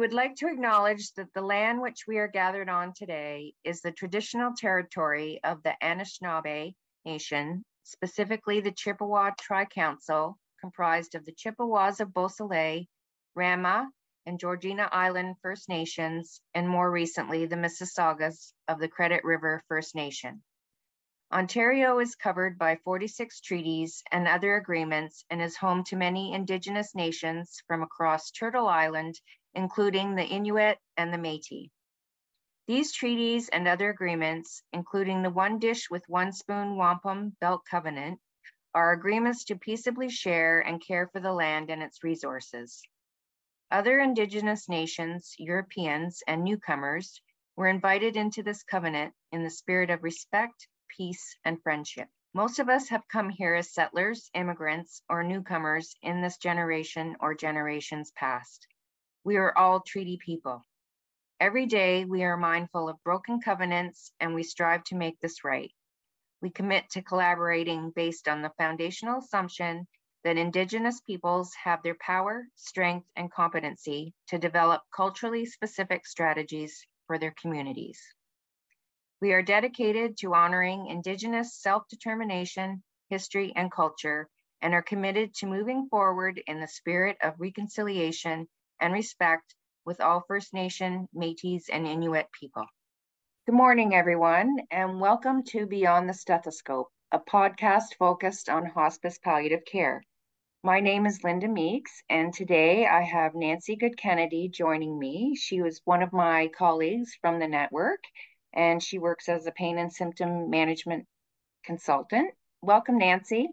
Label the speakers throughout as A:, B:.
A: would like to acknowledge that the land which we are gathered on today is the traditional territory of the Anishinaabe Nation, specifically the Chippewa Tri-Council, comprised of the Chippewas of Beausoleil, Rama, and Georgina Island First Nations, and more recently, the Mississaugas of the Credit River First Nation. Ontario is covered by 46 treaties and other agreements and is home to many Indigenous nations from across Turtle Island, including the Inuit and the Métis. These treaties and other agreements, including the One Dish with One Spoon Wampum Belt Covenant, are agreements to peaceably share and care for the land and its resources. Other Indigenous nations, Europeans, and newcomers were invited into this covenant in the spirit of respect, peace, and friendship. Most of us have come here as settlers, immigrants, or newcomers in this generation or generations past. We are all treaty people. Every day we are mindful of broken covenants and we strive to make this right. We commit to collaborating based on the foundational assumption that Indigenous peoples have their power, strength, and competency to develop culturally specific strategies for their communities. We are dedicated to honoring Indigenous self-determination, history, and culture, and are committed to moving forward in the spirit of reconciliation and respect with all First Nation, Métis, and Inuit people. Good morning, everyone, and welcome to Beyond the Stethoscope, a podcast focused on hospice palliative care. My name is Linda Meeks, and today I have Nancy Good-Kennedy joining me. She was one of my colleagues from the network, and she works as a pain and symptom management consultant. Welcome, Nancy.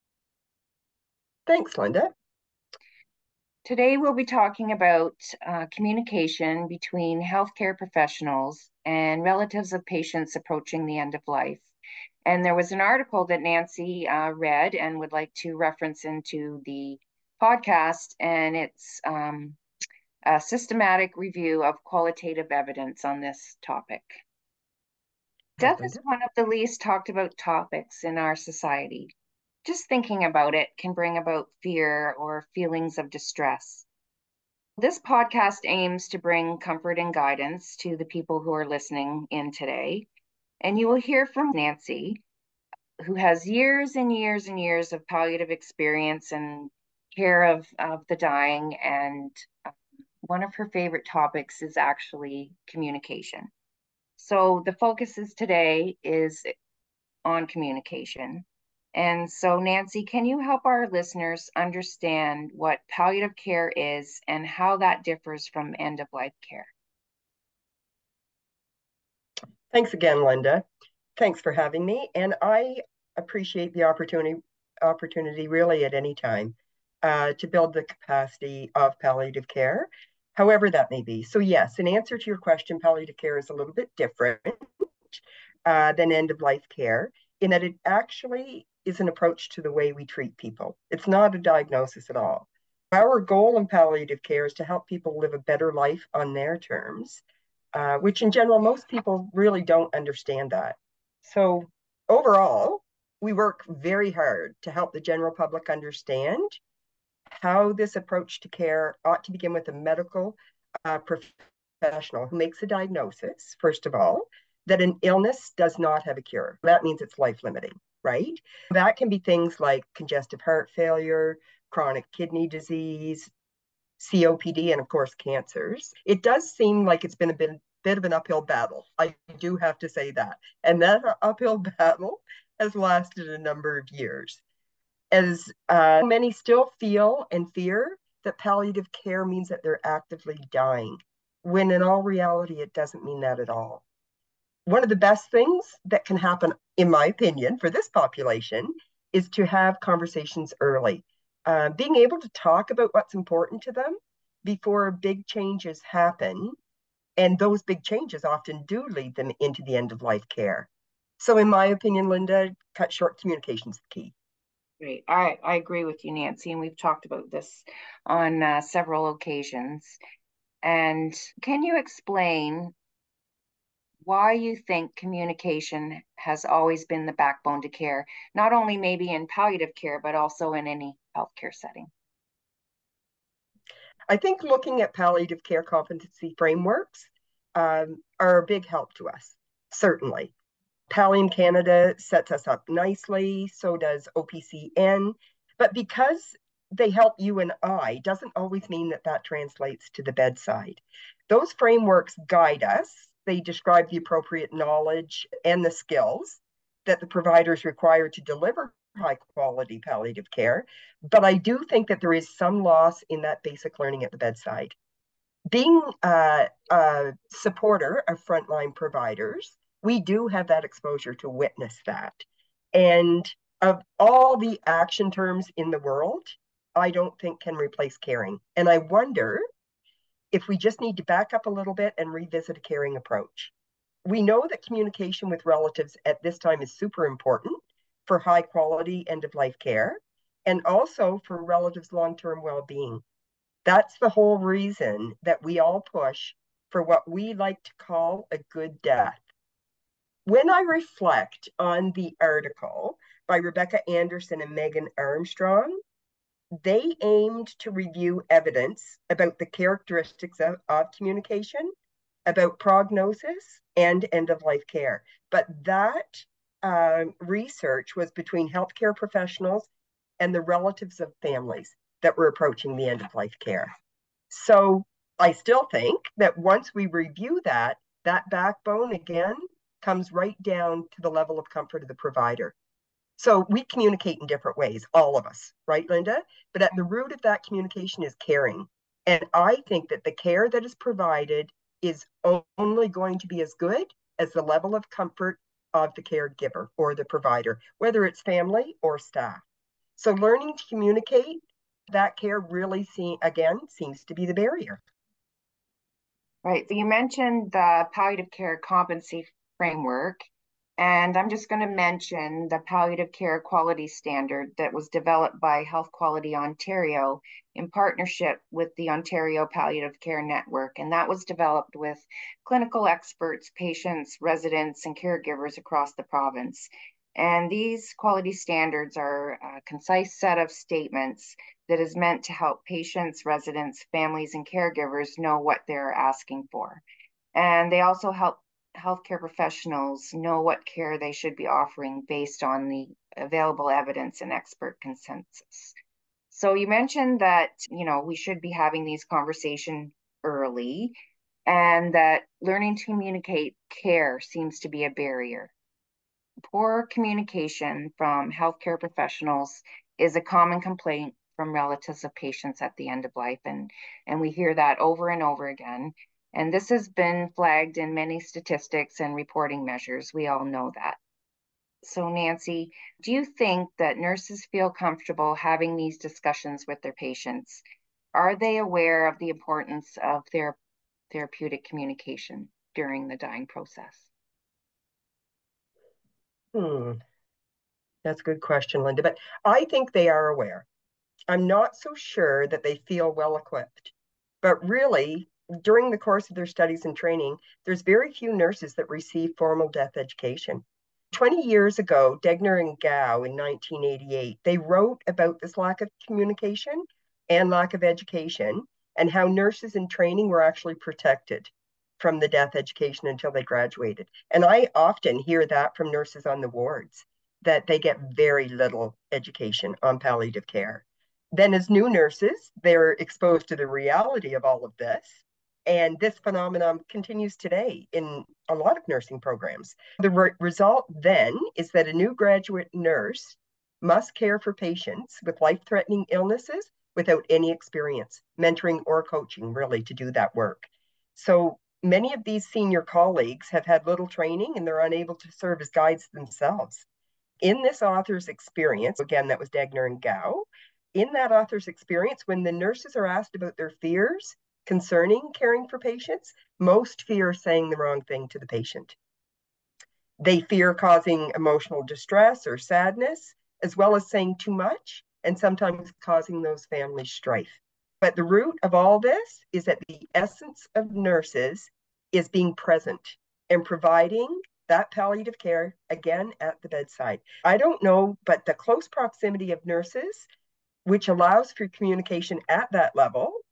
B: Thanks, Linda.
A: Today, we'll be talking about communication between healthcare professionals and relatives of patients approaching the end of life. And there was an article that Nancy read and would like to reference into the podcast, and it's a systematic review of qualitative evidence on this topic. Death is one of the least talked about topics in our society. Just thinking about it can bring about fear or feelings of distress. This podcast aims to bring comfort and guidance to the people who are listening in today. And you will hear from Nancy, who has years and years and years of palliative experience and care of the dying. And one of her favorite topics is actually communication. So the focus today is on communication. And so, Nancy, can you help our listeners understand what palliative care is and how that differs from end-of-life care?
B: Thanks again, Linda. Thanks for having me. And I appreciate the opportunity really at any time to build the capacity of palliative care, however that may be. So yes, in answer to your question, palliative care is a little bit different than end-of-life care in that it actually is an approach to the way we treat people. It's not a diagnosis at all. Our goal in palliative care is to help people live a better life on their terms, which in general, most people really don't understand that. So overall, we work very hard to help the general public understand how this approach to care ought to begin with a medical professional who makes a diagnosis, first of all, that an illness does not have a cure. That means it's life-limiting, right? That can be things like congestive heart failure, chronic kidney disease, COPD, and of course, cancers. It does seem like it's been a bit of an uphill battle. I do have to say that. And that uphill battle has lasted a number of years. As many still feel and fear that palliative care means that they're actively dying, when in all reality, it doesn't mean that at all. One of the best things that can happen, in my opinion, for this population is to have conversations early. Being able to talk about what's important to them before big changes happen. And those big changes often do lead them into the end-of-life care. So in my opinion, Linda, cut short, communication is the key.
A: Great. I agree with you, Nancy, and we've talked about this on several occasions. And can you explain why you think communication has always been the backbone to care, not only maybe in palliative care, but also in any healthcare setting?
B: I think looking at palliative care competency frameworks are a big help to us, certainly. Pallium Canada sets us up nicely, so does OPCN. But because they help you and I, doesn't always mean that that translates to the bedside. Those frameworks guide us. They describe the appropriate knowledge and the skills that the providers require to deliver high quality palliative care. But I do think that there is some loss in that basic learning at the bedside. Being a supporter of frontline providers, we do have that exposure to witness that. And of all the action terms in the world, I don't think can replace caring. And I wonder if we just need to back up a little bit and revisit a caring approach. We know that communication with relatives at this time is super important for high quality end of life care and also for relatives' long term well being. That's the whole reason that we all push for what we like to call a good death. When I reflect on the article by Rebecca Anderson and Megan Armstrong, they aimed to review evidence about the characteristics of communication, about prognosis, and end of life care. But that research was between healthcare professionals and the relatives of families that were approaching the end of life care. So I still think that once we review that, that backbone again comes right down to the level of comfort of the provider. So we communicate in different ways, all of us, right, Linda? But at the root of that communication is caring. And I think that the care that is provided is only going to be as good as the level of comfort of the caregiver or the provider, whether it's family or staff. So learning to communicate that care really seems to be the barrier.
A: Right. So you mentioned the palliative care competency framework, and I'm just going to mention the palliative care quality standard that was developed by Health Quality Ontario in partnership with the Ontario Palliative Care Network. And that was developed with clinical experts, patients, residents, and caregivers across the province. And these quality standards are a concise set of statements that is meant to help patients, residents, families, and caregivers know what they're asking for. And they also help healthcare professionals know what care they should be offering based on the available evidence and expert consensus. So you mentioned that, we should be having these conversations early and that learning to communicate care seems to be a barrier. Poor communication from healthcare professionals is a common complaint from relatives of patients at the end of life. And we hear that over and over again. And this has been flagged in many statistics and reporting measures. We all know that. So, Nancy, do you think that nurses feel comfortable having these discussions with their patients? Are they aware of the importance of their therapeutic communication during the dying process?
B: That's a good question, Linda. But I think they are aware. I'm not so sure that they feel well equipped. But really, during the course of their studies and training, there's very few nurses that receive formal death education. 20 years ago, Degner and Gao in 1988, they wrote about this lack of communication and lack of education and how nurses in training were actually protected from the death education until they graduated. And I often hear that from nurses on the wards, that they get very little education on palliative care. Then as new nurses, they're exposed to the reality of all of this. And this phenomenon continues today in a lot of nursing programs. The result then is that a new graduate nurse must care for patients with life-threatening illnesses without any experience, mentoring or coaching, really, to do that work. So many of these senior colleagues have had little training and they're unable to serve as guides themselves. In this author's experience, again, that was Degner and Gao, in that author's experience, when the nurses are asked about their fears concerning caring for patients, most fear saying the wrong thing to the patient. They fear causing emotional distress or sadness, as well as saying too much and sometimes causing those families strife. But the root of all this is that the essence of nurses is being present and providing that palliative care again at the bedside. I don't know, but the close proximity of nurses, which allows for communication at that level,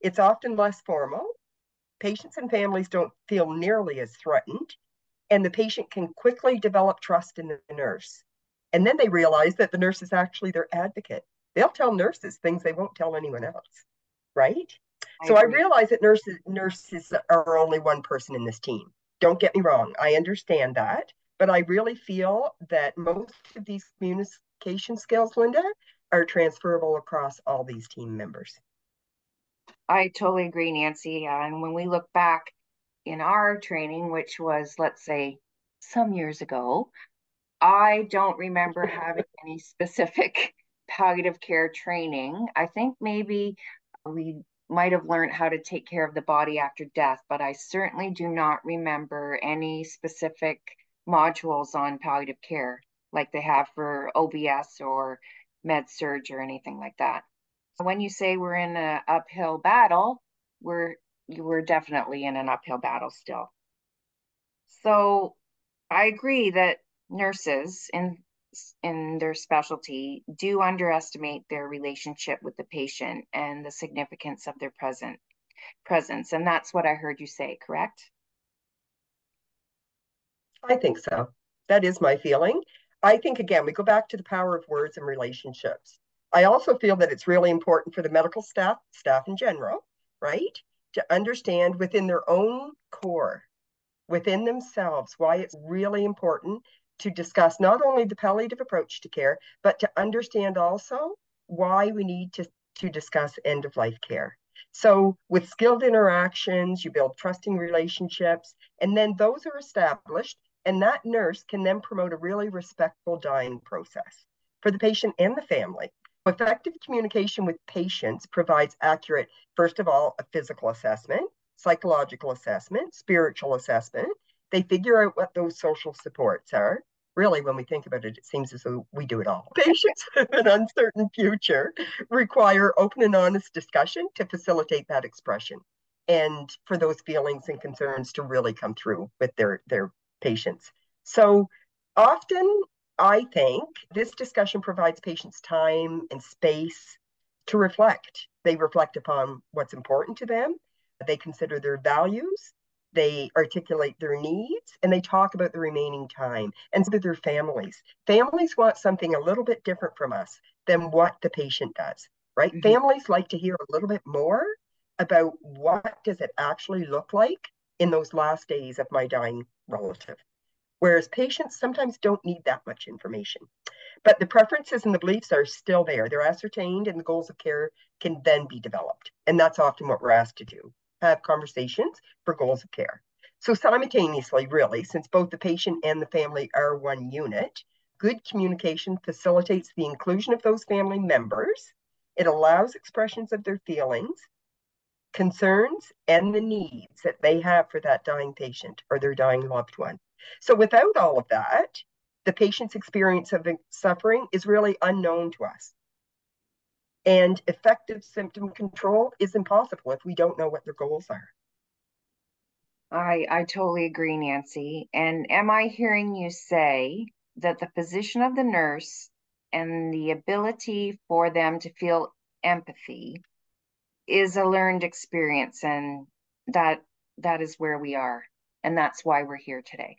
B: It's often less formal. Patients and families don't feel nearly as threatened, and the patient can quickly develop trust in the nurse. And then they realize that the nurse is actually their advocate. They'll tell nurses things they won't tell anyone else, right?
A: I
B: So I
A: agree.
B: realize that nurses are only one person in this team. Don't get me wrong, I understand that, but I really feel that most of these communication skills, Linda, are transferable across all these team members.
A: I totally agree, Nancy. And when we look back in our training, which was, let's say, some years ago, I don't remember having any specific palliative care training. I think maybe we might have learned how to take care of the body after death, but I certainly do not remember any specific modules on palliative care like they have for OBS or med surg or anything like that. When you say we're in an uphill battle, we're definitely in an uphill battle still. So I agree that nurses in their specialty do underestimate their relationship with the patient and the significance of their presence. And that's what I heard you say, correct?
B: I think so. That is my feeling. I think, again, we go back to the power of words and relationships. I also feel that it's really important for the medical staff in general, right, to understand within their own core, within themselves, why it's really important to discuss not only the palliative approach to care, but to understand also why we need to discuss end of life care. So, with skilled interactions, you build trusting relationships, and then those are established, and that nurse can then promote a really respectful dying process for the patient and the family. Effective communication with patients provides accurate, first of all, a physical assessment, psychological assessment, spiritual assessment. They figure out what those social supports are. Really, when we think about it, it seems as though we do it all. Patients with an uncertain future require open and honest discussion to facilitate that expression and for those feelings and concerns to really come through with their patients. So often, I think this discussion provides patients time and space to reflect. They reflect upon what's important to them, they consider their values, they articulate their needs, and they talk about the remaining time and with their families. Families want something a little bit different from us than what the patient does, right?
A: Mm-hmm.
B: Families like to hear a little bit more about what does it actually look like in those last days of my dying relative. Whereas patients sometimes don't need that much information. But the preferences and the beliefs are still there. They're ascertained, and the goals of care can then be developed. And that's often what we're asked to do, have conversations for goals of care. So simultaneously, really, since both the patient and the family are one unit, good communication facilitates the inclusion of those family members. It allows expressions of their feelings, concerns, and the needs that they have for that dying patient or their dying loved one. So without all of that, the patient's experience of suffering is really unknown to us. And effective symptom control is impossible if we don't know what their goals are.
A: I totally agree, Nancy. And am I hearing you say that the position of the nurse and the ability for them to feel empathy is a learned experience, and that is where we are, and that's why we're here today?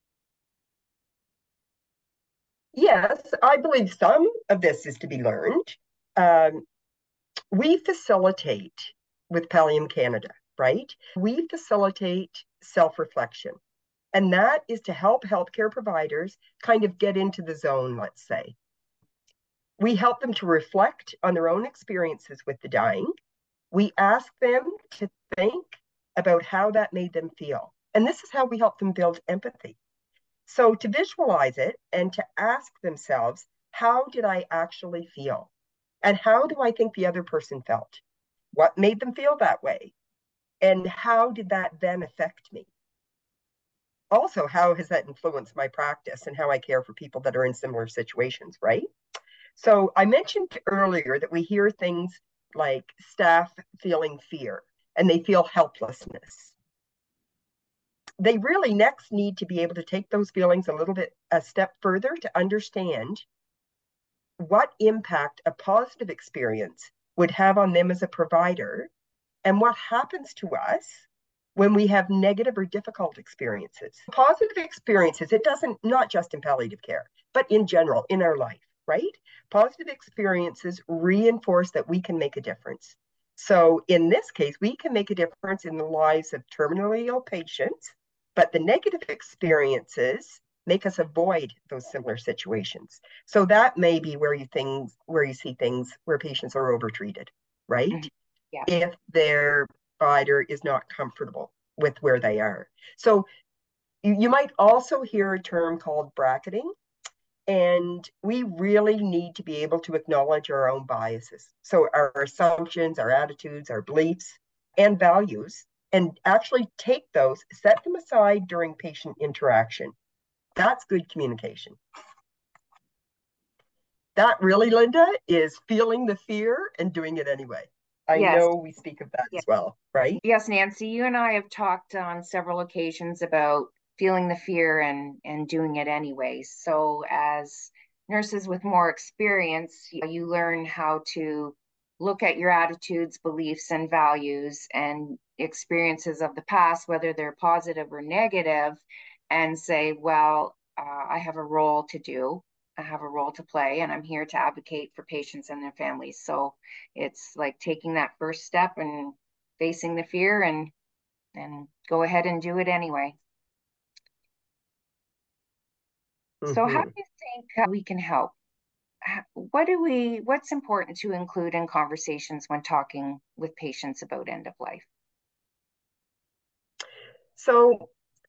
B: Yes, I believe some of this is to be learned. Um, we facilitate with Pallium Canada, right? We facilitate self-reflection. And that is to help healthcare providers kind of get into the zone, let's say. We help them to reflect on their own experiences with the dying. We ask them to think about how that made them feel. And this is how we help them build empathy. So to visualize it and to ask themselves, how did I actually feel? And how do I think the other person felt? What made them feel that way? And how did that then affect me? Also, how has that influenced my practice and how I care for people that are in similar situations, right? So I mentioned earlier that we hear things like staff feeling fear and they feel helplessness. They really next need to be able to take those feelings a step further to understand what impact a positive experience would have on them as a provider and what happens to us when we have negative or difficult experiences. Positive experiences, it doesn't, not just in palliative care, but in general, in our life, right? Positive experiences reinforce that we can make a difference. So in this case, we can make a difference in the lives of terminally ill patients, but the negative experiences make us avoid those similar situations. So that may be where you see things where patients are overtreated, right?
A: Mhm. Yeah.
B: If their provider is not comfortable with where they are. So you might also hear a term called bracketing, and we really need to be able to acknowledge our own biases. So our assumptions, our attitudes, our beliefs, and values, and actually take those, set them aside during patient interaction. That's good communication. That really, Linda, is feeling the fear and doing it anyway. I
A: Yes.
B: know we speak of that
A: Yeah.
B: as well, right?
A: Yes, Nancy, you and I have talked on several occasions about feeling the fear and doing it anyway. So as nurses with more experience, you learn how to look at your attitudes, beliefs, and values and experiences of the past, whether they're positive or negative, and say, well, I have a role to do. I have a role to play, and I'm here to advocate for patients and their families. So it's like taking that first step and facing the fear and go ahead and do it anyway. So how do
B: Mm-hmm.
A: you think we can help? What's important to include in conversations when talking with patients about end of life?
B: So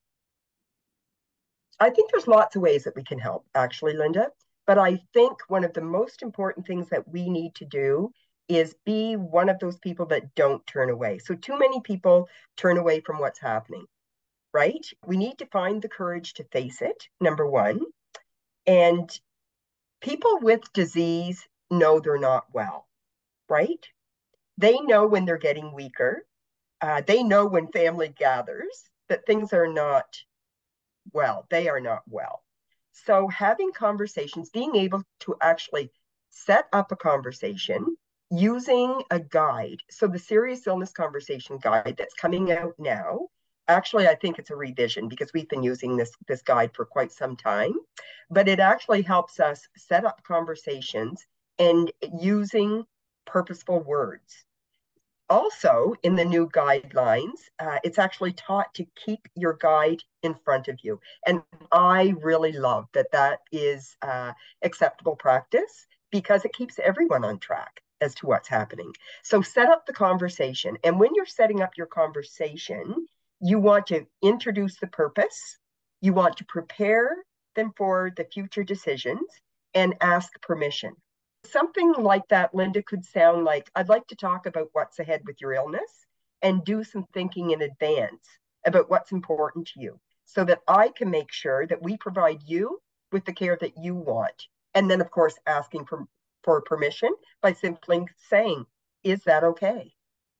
B: I think there's lots of ways that we can help, actually, Linda. But I think one of the most important things that we need to do is be one of those people that don't turn away. So, too many people turn away from what's happening, right? We need to find the courage to face it, number one. And people with disease know they're not well, right? They know when they're getting weaker. They know when family gathers that things are not well. They are not well. So having conversations, being able to actually set up a conversation using a guide. So the serious illness conversation guide that's coming out now, actually, I think it's a revision because we've been using this guide for quite some time, but it actually helps us set up conversations and using purposeful words. Also, in the new guidelines, it's actually taught to keep your guide in front of you. And I really love that that is acceptable practice because it keeps everyone on track as to what's happening. So set up the conversation. And when you're setting up your conversation, you want to introduce the purpose, you want to prepare them for the future decisions, and ask permission. Something like that, Linda, could sound like, I'd like to talk about what's ahead with your illness and do some thinking in advance about what's important to you so that I can make sure that we provide you with the care that you want. And then, of course, asking for permission by simply saying, is that okay?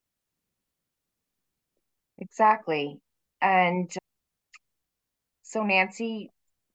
A: Exactly. And so, Nancy,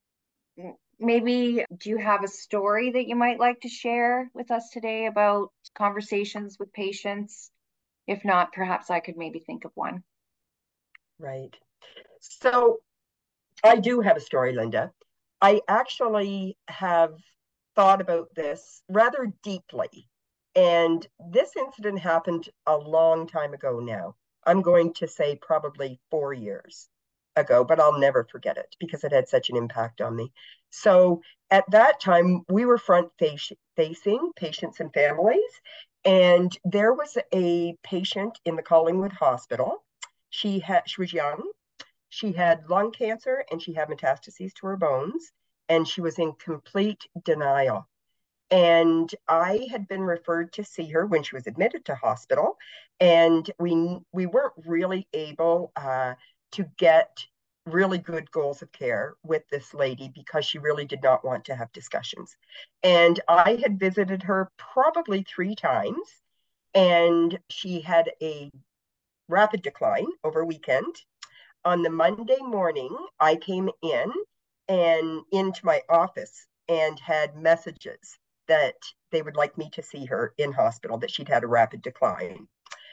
A: maybe do you have a story that you might like to share with us today about conversations with patients? If not, perhaps I could maybe think of one.
B: Right. So I do have a story, Linda. I actually have thought about this rather deeply. And this incident happened a long time ago now. I'm going to say probably 4 years ago, but I'll never forget it because it had such an impact on me. So at that time, we were facing patients and families. And there was a patient in the Collingwood Hospital. She was young, she had lung cancer and she had metastases to her bones, and she was in complete denial. And I had been referred to see her when she was admitted to hospital, and we weren't really able to get really good goals of care with this lady because she really did not want to have discussions. And I had visited her probably 3 times, and she had a rapid decline over a weekend. On the Monday morning, I came in and into my office and had messages that they would like me to see her in hospital, that she'd had a rapid decline.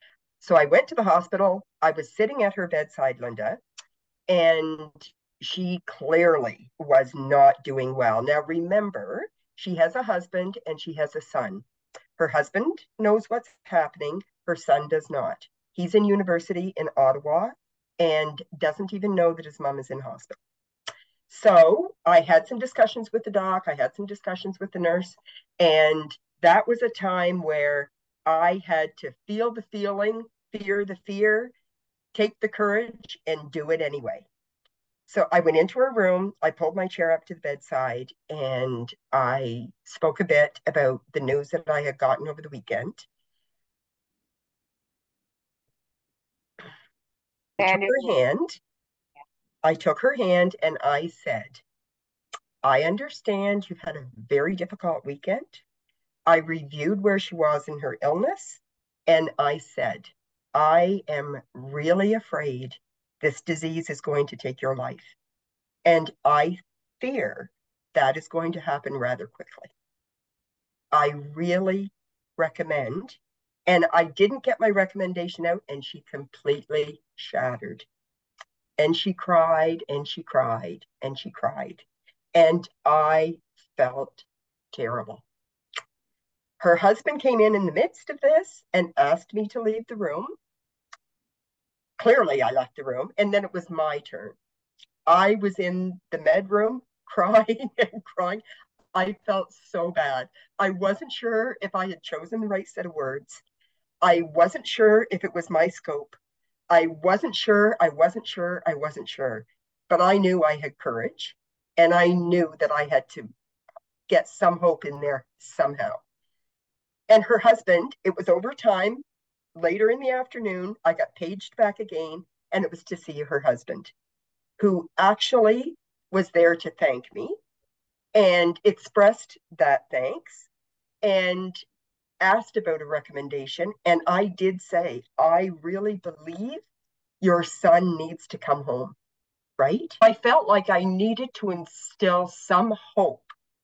B: So I went to the hospital. I was sitting at her bedside, Linda, and she clearly was not doing well. Now, remember, she has a husband and she has a son. Her husband knows what's happening. Her son does not. He's in university in Ottawa and doesn't even know that his mom is in hospital. So I had some discussions with the doc. I had some discussions with the nurse. And that was a time where I had to feel the feeling, fear the fear, take the courage, and do it anyway. So I went into her room, I pulled my chair up to the bedside, and I spoke a bit about the news that I had gotten over the weekend. I took
A: And it,
B: her hand. I took her hand and I said, I understand you've had a very difficult weekend. I reviewed where she was in her illness, and I said, I am really afraid this disease is going to take your life. And I fear that is going to happen rather quickly. I really recommend, and I didn't get my recommendation out, and she completely shattered. And she cried and she cried and she cried. And I felt terrible. Her husband came in the midst of this and asked me to leave the room. Clearly, I left the room, and then it was my turn. I was in the med room crying and crying. I felt so bad. I wasn't sure if I had chosen the right set of words. I wasn't sure if it was my scope. I wasn't sure. I wasn't sure. I wasn't sure. But I knew I had courage, and I knew that I had to get some hope in there somehow. And her husband, it was over time. Later in the afternoon, I got paged back again, and it was to see her husband, who actually was there to thank me and expressed that thanks and asked about a recommendation. And I did say, I really believe your son needs to come home, right? I felt like I needed to instill some hope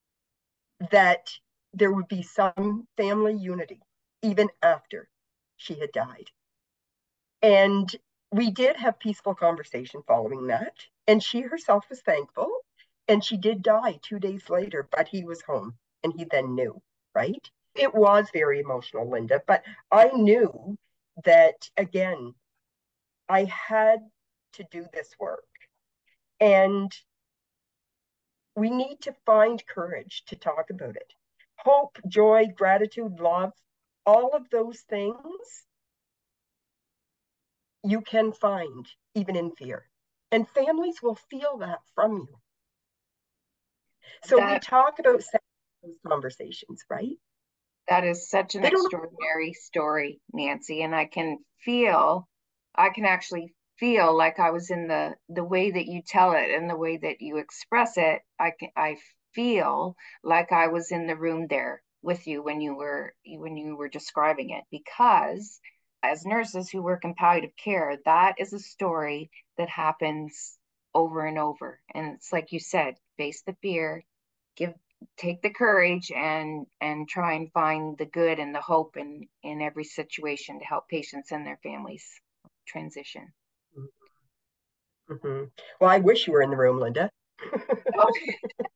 B: that there would be some family unity even after she had died. And we did have peaceful conversation following that. And she herself was thankful. And she did die 2 days later, but he was home and he then knew, right? It was very emotional, Linda, but I knew that, again, I had to do this work. And we need to find courage to talk about it. Hope, joy, gratitude, love, all of those things you can find even in fear. And families will feel that from you. So we
A: that
B: talk about those conversations, right?
A: that is such an
B: They don't.
A: extraordinary story, Nancy, and I can actually feel like I was in the way that you tell it and the way that you express it. I feel like I was in the room there with you when you were describing it, because as nurses who work in palliative care, that is a story that happens over and over. And it's like you said, face the fear, give take the courage and try and find the good and the hope in every situation to help patients and their families transition.
B: Mm-hmm. Well, I wish you were in the room, Linda.
A: Okay.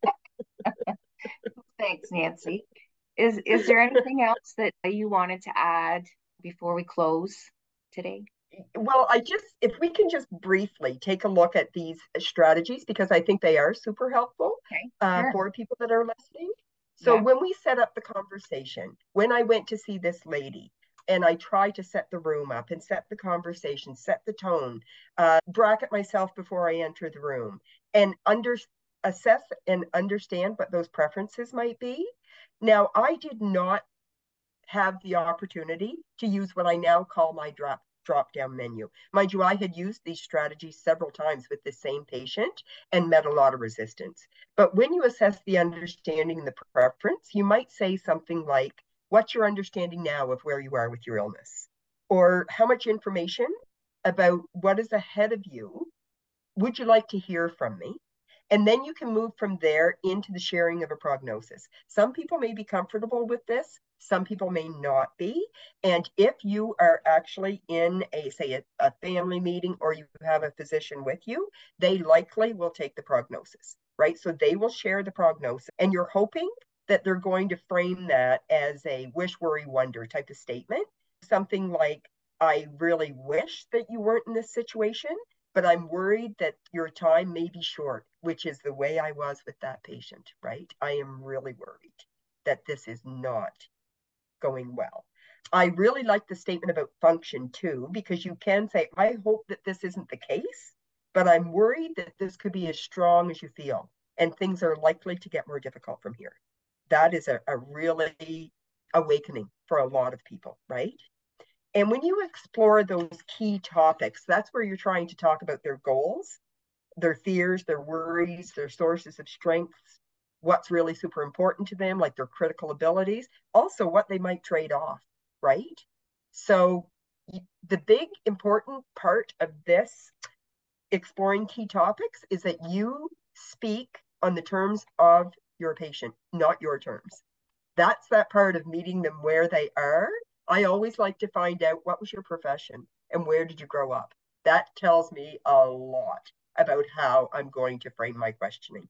A: Thanks, Nancy. Is there anything else that you wanted to add before we close today?
B: Well, if we can just briefly take a look at these strategies, because I think they are super helpful
A: Okay, sure.
B: for people that are listening. So
A: Yeah.
B: when we set up the conversation, when I went to see this lady, and I tried to set the room up and set the conversation, set the tone, bracket myself before I enter the room, and assess and understand what those preferences might be. Now, I did not have the opportunity to use what I now call my drop down menu. Mind you, I had used these strategies several times with the same patient and met a lot of resistance. But when you assess the understanding and the preference, you might say something like, what's your understanding now of where you are with your illness? Or how much information about what is ahead of you would you like to hear from me? And then you can move from there into the sharing of a prognosis. Some people may be comfortable with this, some people may not be. And if you are actually in a family meeting, or you have a physician with you, they likely will take the prognosis, right? So they will share the prognosis, and you're hoping that they're going to frame that as a wish, worry, wonder type of statement. Something like, I really wish that you weren't in this situation, but I'm worried that your time may be short, which is the way I was with that patient, right? I am really worried that this is not going well. I really like the statement about function too, because you can say, I hope that this isn't the case, but I'm worried that this could be as strong as you feel, and things are likely to get more difficult from here. That is a really awakening for a lot of people, right? And when you explore those key topics, that's where you're trying to talk about their goals, their fears, their worries, their sources of strengths, what's really super important to them, like their critical abilities, also what they might trade off, right? So the big important part of this exploring key topics is that you speak on the terms of your patient, not your terms. That's that part of meeting them where they are. I always like to find out, what was your profession and where did you grow up? That tells me a lot about how I'm going to frame my questioning.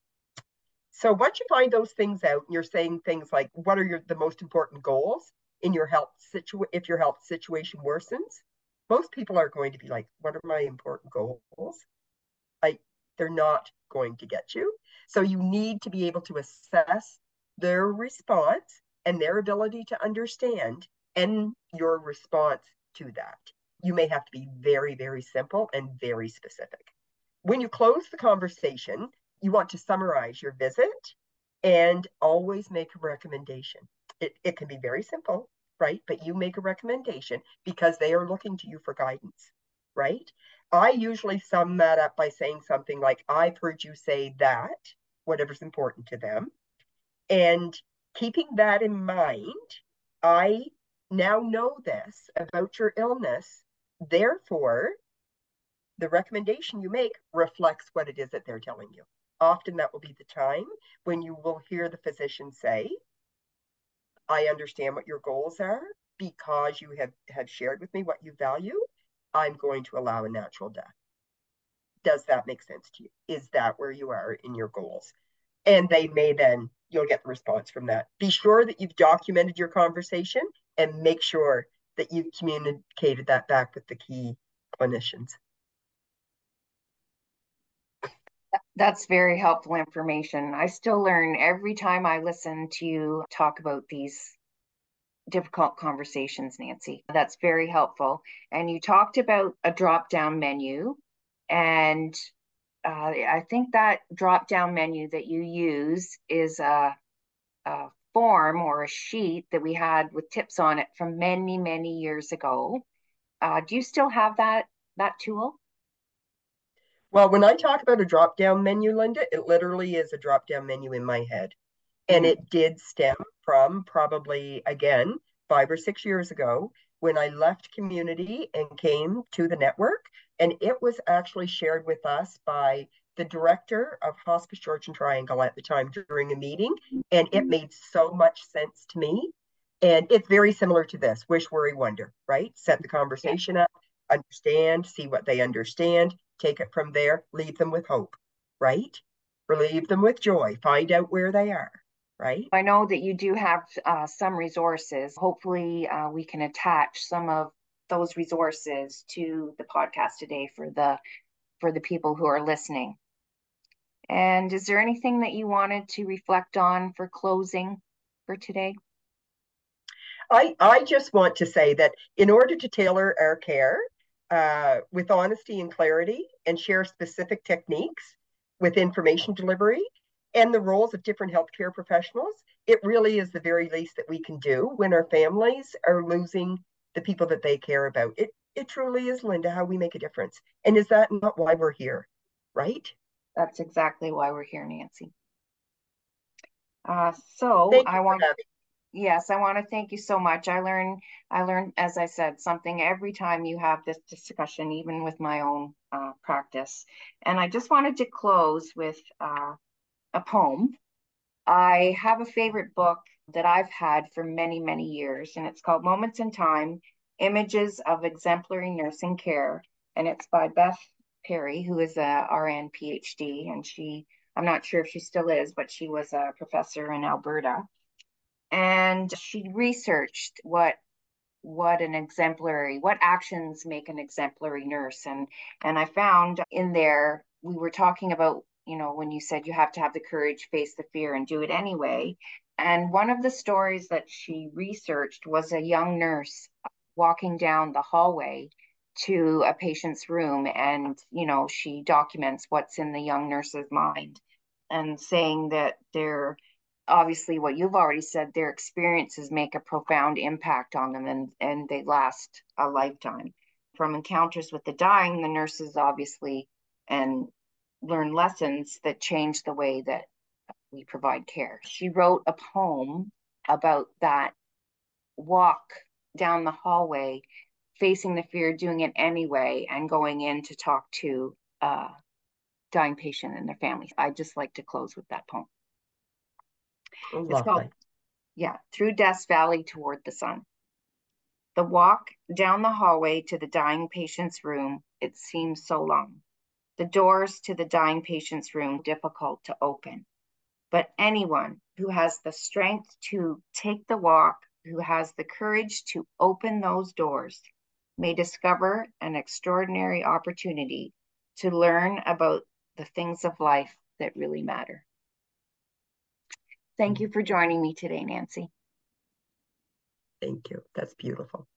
B: So once you find those things out, and you're saying things like, what are the most important goals in your health situation, if your health situation worsens? Most people are going to be like, what are my important goals? They're not going to get you. So you need to be able to assess their response and their ability to understand, and your response to that. You may have to be very, very simple and very specific. When you close the conversation, you want to summarize your visit and always make a recommendation. It can be very simple, right? But you make a recommendation because they are looking to you for guidance, right? I usually sum that up by saying something like, I've heard you say that, whatever's important to them. And keeping that in mind, I now know this about your illness. Therefore, the recommendation you make reflects what it is that they're telling you. Often that will be the time when you will hear the physician say, I understand what your goals are because you have shared with me what you value. I'm going to allow a natural death. Does that make sense to you? Is that where you are in your goals? And they may then, you'll get the response from that. Be sure that you've documented your conversation and make sure that you've communicated that back with the key clinicians.
A: That's very helpful information. I still learn every time I listen to you talk about these difficult conversations, Nancy. That's very helpful. And you talked about a drop-down menu, and I think that drop-down menu that you use is a form or a sheet that we had with tips on it from many, many years ago. Do you still have that tool?
B: Well, when I talk about a drop down menu, Linda, it literally is a drop down menu in my head. And it did stem from probably, again, 5 or 6 years ago when I left community and came to the network. And it was actually shared with us by the director of Hospice Georgian Triangle at the time during a meeting. And it made so much sense to me. And it's very similar to this wish, worry, wonder, right? Set the conversation up, understand, see what they understand, take it from there, leave them with hope, right? Relieve them with joy, find out where they are, right?
A: I know that you do have some resources. Hopefully, we can attach some of those resources to the podcast today for the people who are listening. And is there anything that you wanted to reflect on for closing for today?
B: I just want to say that in order to tailor our care with honesty and clarity and share specific techniques with information delivery and the roles of different healthcare professionals, it really is the very least that we can do when our families are losing the people that they care about. It truly is, Linda, how we make a difference. And is that not why we're here, right?
A: That's exactly why we're here, Nancy. So
B: Thank
A: I
B: you for
A: want,
B: having me.
A: Yes, I want to thank you so much. I learn, as I said, something every time you have this discussion, even with my own practice. And I just wanted to close with a poem. I have a favorite book that I've had for many, many years, and it's called Moments in Time, Images of Exemplary Nursing Care. And it's by Beth Perry, who is a RN PhD, and I'm not sure if she still is, but she was a professor in Alberta. And she researched what actions make an exemplary nurse. And I found in there, we were talking about, when you said you have to have the courage, face the fear, and do it anyway. And one of the stories that she researched was a young nurse walking down the hallway to a patient's room, and she documents what's in the young nurse's mind, and saying that they're obviously what you've already said, their experiences make a profound impact on them, and they last a lifetime. From encounters with the dying, the nurses obviously and learn lessons that change the way that we provide care. She wrote a poem about that walk down the hallway, facing the fear, doing it anyway, and going in to talk to a dying patient and their family. I'd just like to close with that poem. It's called,
B: Lovely.
A: yeah, Through Death's Valley Toward the Sun. The walk down the hallway to the dying patient's room, it seems so long. The doors to the dying patient's room difficult to open. But anyone who has the strength to take the walk, who has the courage to open those doors, may discover an extraordinary opportunity to learn about the things of life that really matter. Thank you for joining me today, Nancy.
B: Thank you. That's beautiful.